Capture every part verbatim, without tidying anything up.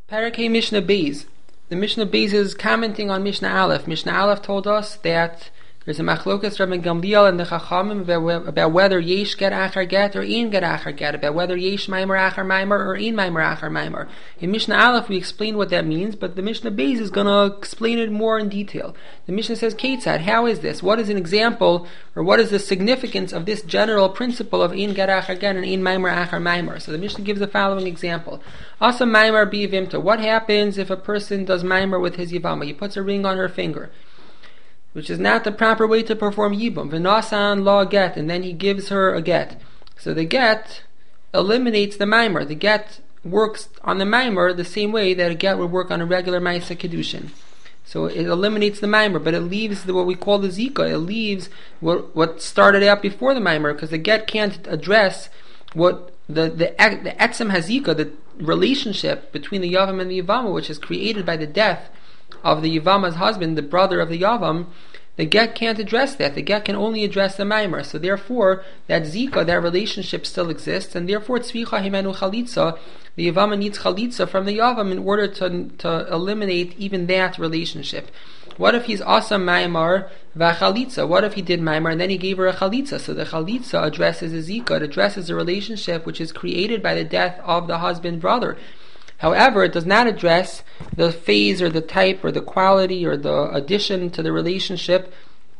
Parakeh Mishnah Beis. The Mishnah Beis is commenting on Mishnah Aleph. Mishnah Aleph told us that there's a machlokas Rabbi Gamliel and the Chachamim about, about whether yesh get achar get or ein get achar get, about whether yesh maimer achar maimer or ein maimer achar maimer. In Mishnah Aleph we explain what that means, but the Mishnah Beis is going to explain it more in detail. The Mishnah says, Ketzad, how is this? What is an example, or what is the significance of this general principle of ein get achar get and ein maimer achar maimer? So the Mishnah gives the following example. Asa maimer b'yivimta. What happens if a person does maimer with his yivama? He puts a ring on her finger, which is not the proper way to perform yibum. V'nasan la get, and then he gives her a get. So the get eliminates the maimer. The get works on the maimer the same way that a get would work on a regular ma'aseh kedushin. So it eliminates the maimer, but it leaves the, what we call the zika. It leaves what what started out before the maimer, because the get can't address what the the the etzem hazika, the relationship between the yavam and the yavama, which is created by the death of the Yavama's husband, the brother of the Yavam. The get can't address that. The get can only address the Maimer. So therefore, that Zika, that relationship still exists, and therefore Tzvicha Himenu Chalitza, the Yavama needs Chalitza from the Yavam in order to, to eliminate even that relationship. What if he's Asa Maimar V'Chalitza? What if he did Maimar and then he gave her a Chalitza? So the Chalitza addresses a Zika, it addresses a relationship which is created by the death of the husband-brother. However, it does not address the phase or the type or the quality or the addition to the relationship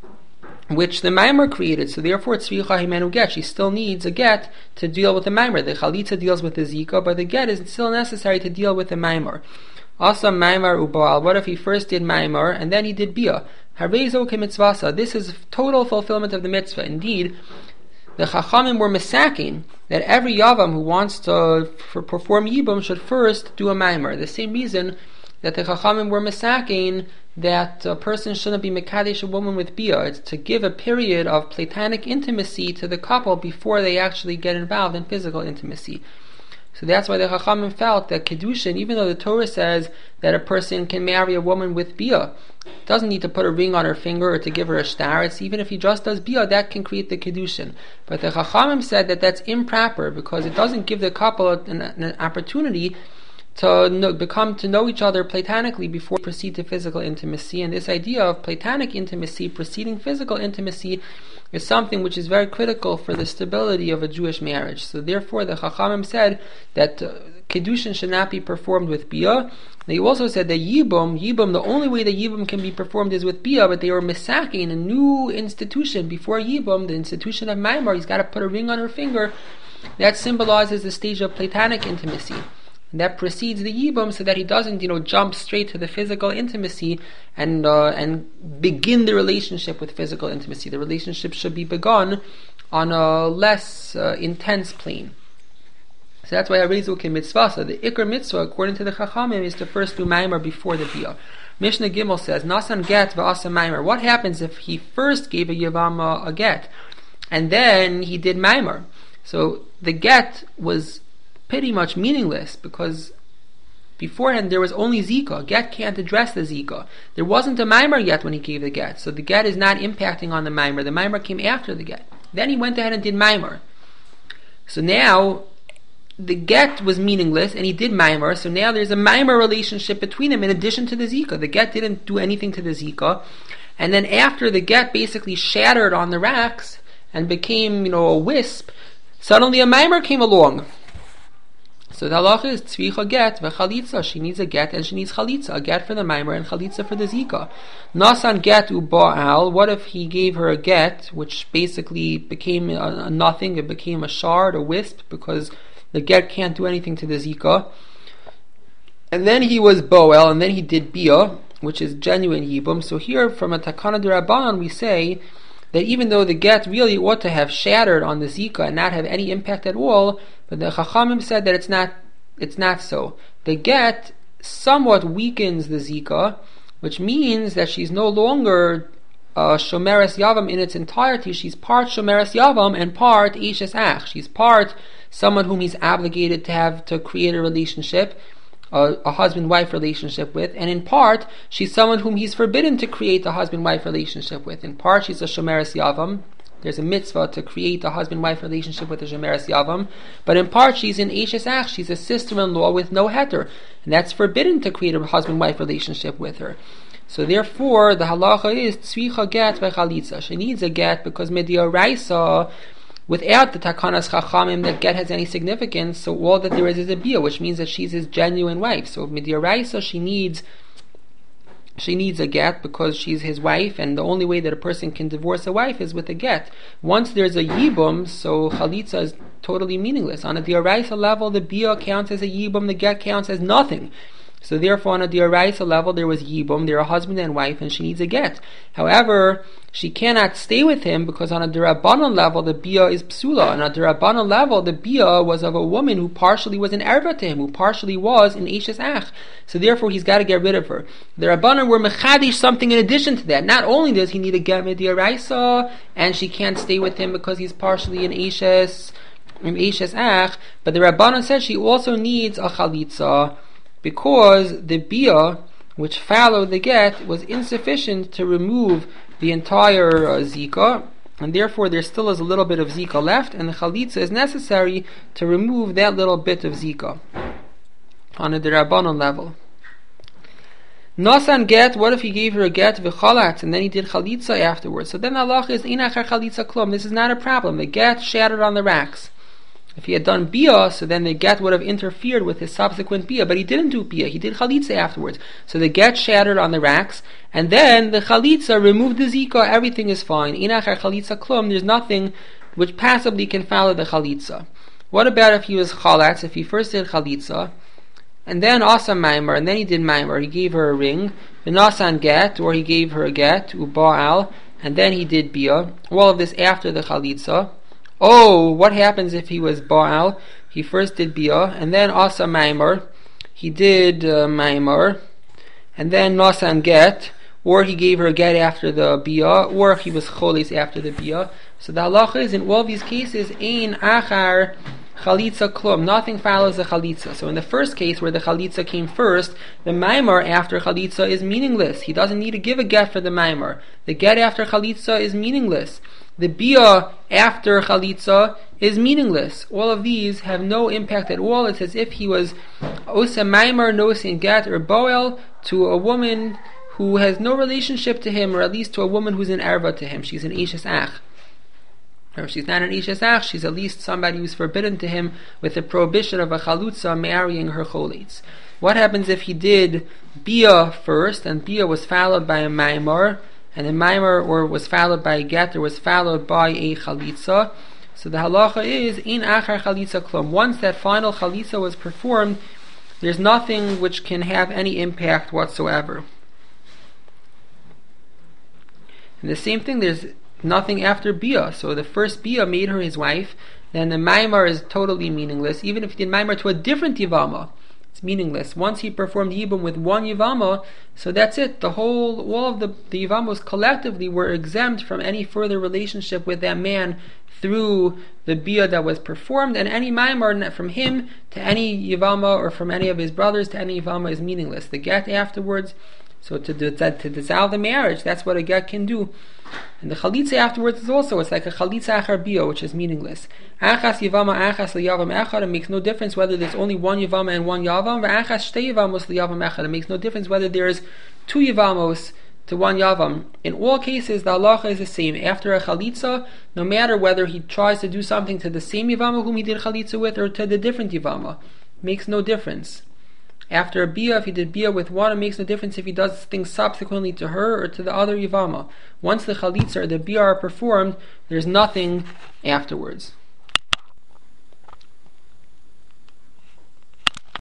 which the maimer created. So therefore, tzvicha himenu get. She still needs a get to deal with the maimer. The chalitza deals with the zika, but the get is still necessary to deal with the maimer. Also, maimar ubaal. What if he first did maimar and then he did bia? Harezo kemitzvasa. This is total fulfillment of the mitzvah. Indeed, the Chachamim were misaking that every Yavam who wants to for perform Yibum should first do a Maimer. The same reason that the Chachamim were misaking that a person shouldn't be Mekadesh a woman with Bia. It's to give a period of platonic intimacy to the couple before they actually get involved in physical intimacy. So that's why the Chachamim felt that Kedushin, even though the Torah says that a person can marry a woman with Bia, doesn't need to put a ring on her finger or to give her a star. It's even if he just does Bia, that can create the Kedushin. But the Chachamim said that that's improper because it doesn't give the couple an, an opportunity to know, become to know each other platonically before they proceed to physical intimacy. And this idea of platonic intimacy preceding physical intimacy is something which is very critical for the stability of a Jewish marriage. So therefore the Chachamim said that uh, Kedushin should not be performed with Bia. They also said that Yibum, Yibum, the only way that Yibum can be performed is with Bia, but they were misaking a new institution before Yibum, the institution of Maimar. He's got to put a ring on her finger. That symbolizes the stage of platonic intimacy. And that precedes the Yibum so that he doesn't, you know, jump straight to the physical intimacy and uh, and begin the relationship with physical intimacy. The relationship should be begun on a less uh, intense plane. So that's why Arezu ke mitzvah. The Iker mitzvah, according to the Chachamim, is to first do Maimer before the Bia. Mishnah Gimel says, Nasan get v'asa Maimer. What happens if he first gave a Yavama a get and then he did Maimer? So the get was pretty much meaningless because beforehand there was only Zika. Get can't address the Zika. There wasn't a Maimer yet when he gave the get, so the get is not impacting on the Maimer. The Maimer came after the get. Then he went ahead and did Maimer. So now the get was meaningless and he did Maimer, so now there's a Maimer relationship between them in addition to the Zika. The get didn't do anything to the Zika, and then after the get basically shattered on the racks and became, you know, a wisp, suddenly a Maimer came along. So the halacha is tzvicha get v'chalitza. She needs a get and she needs chalitza. A get for the maimer and chalitza for the zika. Nasan get u'ba'al. What if he gave her a get, which basically became a, a nothing? It became a shard, a wisp, because the get can't do anything to the zika. And then he was boel, and then he did bia, which is genuine yibum. So here, from a takana d'Rabbanan, we say that even though the get really ought to have shattered on the zika and not have any impact at all, but the Chachamim said that it's not it's not so. The get somewhat weakens the zika, which means that she's no longer uh, shomeres yavam in its entirety. She's part shomeres yavam and part ishes ach. She's part someone whom he's obligated to have to create a relationship, a, a husband-wife relationship with, and in part she's someone whom he's forbidden to create a husband-wife relationship with. In part she's a shomeres yavam, there's a mitzvah to create a husband-wife relationship with a Shemeres Yavam, but in part she's an Eishes Ach, she's a sister-in-law with no heter, and that's forbidden to create a husband-wife relationship with her. So therefore, the halacha is tzricha get v'chalitza. She needs a get because midioraisa, without the takanas chachamim that get has any significance, so all that there is is a bia, which means that she's his genuine wife. So midioraisa, she needs she needs a get because she's his wife, and the only way that a person can divorce a wife is with a get. Once there's a yibum, so chalitza is totally meaningless. On a dioraisa level, the bia counts as a yibum, the get counts as nothing. So therefore, on a dioraisa level, there was yibum, they're a husband and wife, and she needs a get. However, she cannot stay with him because on a derabanan level, the bia is psula. On a derabanan level, the bia was of a woman who partially was an erva to him, who partially was an Eishes Ach. So therefore, he's got to get rid of her. The rabbanan were mechadish something in addition to that. Not only does he need a get midioraisa, and she can't stay with him because he's partially an Eishes, an Eishes Ach, but the rabbanan said she also needs a chalitza, because the bia, which followed the get, was insufficient to remove the entire uh, zika, and therefore there still is a little bit of zika left, and the chalitza is necessary to remove that little bit of zika on a derabanan level. Nasan get, what if he gave her a get v'chalat, and then he did chalitza afterwards? So then Allah is inachar chalitza klum. This is not a problem. The get shattered on the racks. If he had done bia, so then the get would have interfered with his subsequent bia, but he didn't do bia, he did chalitza afterwards. So the get shattered on the racks, and then the chalitza removed the zika, everything is fine. Inachar chalitza klum, there's nothing which passably can follow the chalitza. What about if he was chalatz, if he first did chalitza, and then asa maimer, and then he did maimer, he gave her a ring, v'nasan get, or he gave her a get, uba'al, and then he did bia, all of this after the chalitza. Oh, what happens if he was Baal? He first did Bia, and then Asa Maimor. He did uh, Maimor, and then Nasan Get, or he gave her a get after the Bia, or he was Cholis after the Bia. So the halacha is, in all these cases, Ein Achar Chalitza Klum. Nothing follows the Chalitza. So in the first case, where the Chalitza came first, the Maimor after Chalitza is meaningless. He doesn't need to give a get for the Maimor. The get after Chalitza is meaningless. The bia after chalitza is meaningless. All of these have no impact at all. It's as if he was osa maimer nosin get or boel to a woman who has no relationship to him, or at least to a woman who's an erva to him. She's an Eishes Ach. Or if she's not an Eishes Ach, she's at least somebody who's forbidden to him with the prohibition of a chalutza marrying her cholitz. What happens if he did bia first, and bia was followed by a maimor, and the maimer or was followed by a get, or was followed by a chalitza? So the halacha is in achar chalitza klum. Once that final chalitza was performed, there's nothing which can have any impact whatsoever. And the same thing, there's nothing after bia. So the first bia made her his wife, then the maimer is totally meaningless. Even if he did maimer to a different yivama, it's meaningless. Once he performed yibum with one yivama, so that's it. The whole, all of the, the yivamos collectively were exempt from any further relationship with that man through the bia that was performed, and any maimar from him to any yivama, or from any of his brothers to any yivama, is meaningless. The get afterwards, so to, to, to dissolve the marriage, that's what a get can do. And the chalitza afterwards is also, it's like a chalitza achar bia, which is meaningless. Achas yivama achas liyavam echad, it makes no difference whether there's only one yivama and one yavam. Achas shtei yivamos liyavam echad, it makes no difference whether there's two yivamos to one yavam. In all cases, the halacha is the same. After a chalitza, no matter whether he tries to do something to the same yivama whom he did chalitza with, or to the different yivama, makes no difference. After a bia, if he did bia with one, it makes no difference if he does things subsequently to her or to the other yivama. Once the chalitza or the bia are performed, there's nothing afterwards.